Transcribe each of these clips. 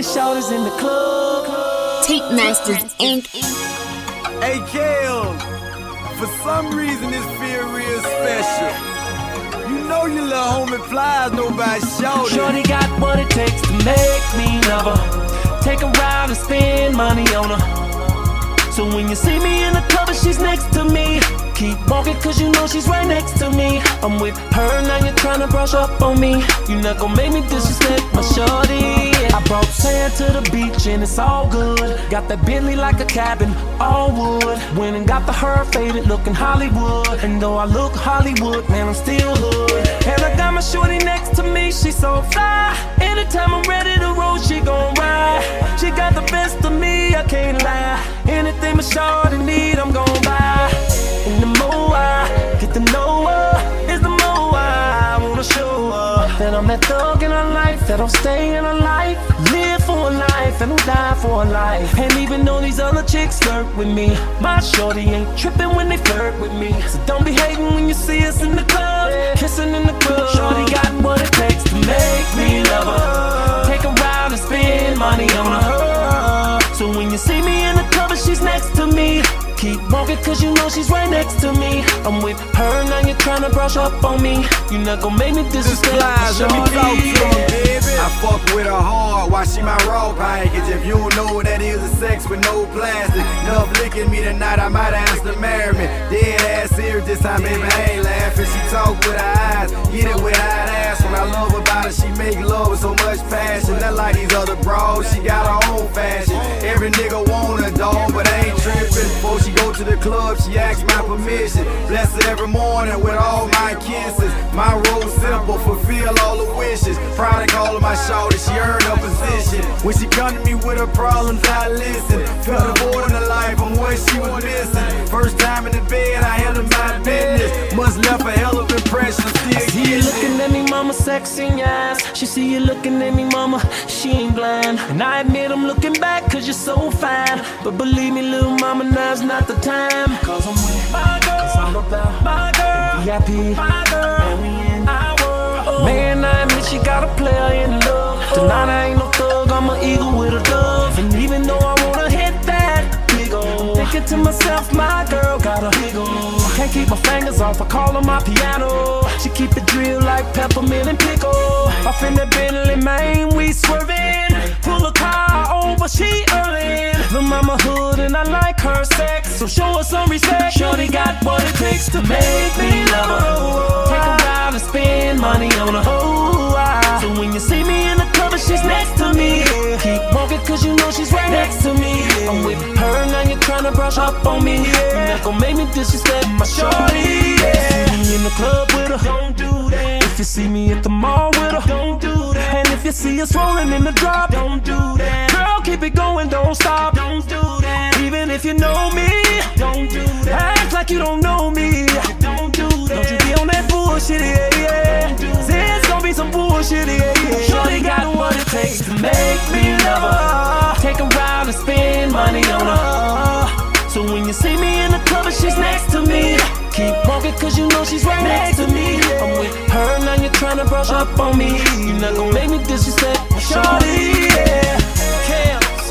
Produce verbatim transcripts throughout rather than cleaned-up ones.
shorties in the club. Tape Masters Incorporated. Hey, Kale, for some reason this feel real special. You know your little homie flies, nobody shorty. Shorty got what it takes to make me love her. Take her out and spend money on her. So when you see me in the club and she's next to me, keep walking cause you know she's right next to me. I'm with her, now you're tryna brush up on me. You're not gon' make me disrespect my shorty. I brought sand to the beach and it's all good. Got that Bentley like a cabin, all wood. Went and got the hair faded, looking Hollywood. And though I look Hollywood, man, I'm still hood. And I got my shorty next to me, she so fly. Anytime I'm ready to roll, she gon' ride. She got the best of me, I can't lie. Anything my shorty need, I'm gon' buy. And the more I get to know her, is the more I wanna show her that I'm that thug in her life, that I'll stay in her life, live for a life, and I'll die for a life. And even though these other chicks flirt with me, my shorty ain't tripping when they flirt with me. So don't be hating when you see us in the club, kissing in the club. Shorty got what it takes to make me love her. Take her out and spend money on her. So when you see me in the club and she's next to me, keep walking cause you know she's right next to me. I'm with her, now you're tryna brush up on me. You're not gon' make me disrespect my shorty. I fuck with her hard while she my raw package. If you don't know that is a sex with no plastic. Enough licking me tonight, I might ask to marry me. Dead ass serious this time, baby, I ain't laughing. She talk with her eyes, get it without ass. What I love about her, she make love with so much passion. Not like these other bros, she got her own fashion. Every nigga want a dog, but I ain't tripping. Before she go to the club, she asks my permission. Bless her every morning with all my kisses. My role simple, fulfill all the wishes. Proud to call her my shorty, she earned her position. When she come to me with her problems, I listen. Felt the void in her life, I'm what she was missing. First time in the bed, I handled my business. Must left a hell of impression, still I see you looking at me, mama, sexy in your eyes. She see you looking at me, mama, she ain't blind. And I admit I'm looking back cause you're so fine. But believe me, little mama, now's not the time. Cause I'm with my girl, cause I'm about my girl, V I P, my girl, and we in our world. Oh. Man, I admit she got a player in love. Tonight I ain't no thug, I'm an eagle with a dove. And even though I wanna hit that big ol', thinking to myself, my girl got a big ol'. Can't keep my fingers off, I call her my piano. She keep it drill like peppermint and pickle. Off in the Bentley, man, we swerving. Pull a car over, she earning. The mama hood and I like her sex, so show her some respect. Shorty got what it takes to make me love her. Take her out and spend money on her. Oh, I. So when you see me in the club and she's next to me, keep walking cause you know she's right next to me. I'm with her, now you're tryna brush up on me. You're not gon' make me disrespect my shorty. Yeah. See me in the club with her, don't do that. If you see me at the mall with her, don't do that. And if you see us rolling in the drop, don't do that. Girl, keep it going, don't stop, don't do that. Even if you know me, don't do that. Act like you don't know me, don't do that. Don't you be on that bullshit, yeah, yeah. Say it's gonna be some bullshit, yeah, yeah. Shorty got what it takes to make me love her. Take her out and spend money on her. So when you see me in the club and she's next to me, keep walking cause you know she's right next to me. I'm with her, now you're tryna brush up on me. You're not gon' make me disrespect my shorty, yeah. Kales,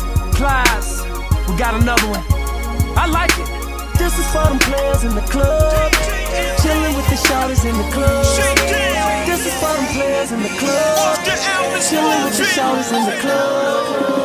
Plies, we got another one. I like it. This is for them players in the club, chillin' with the shorties in the club. This is for them players in the club, chillin' with the shorties in the club.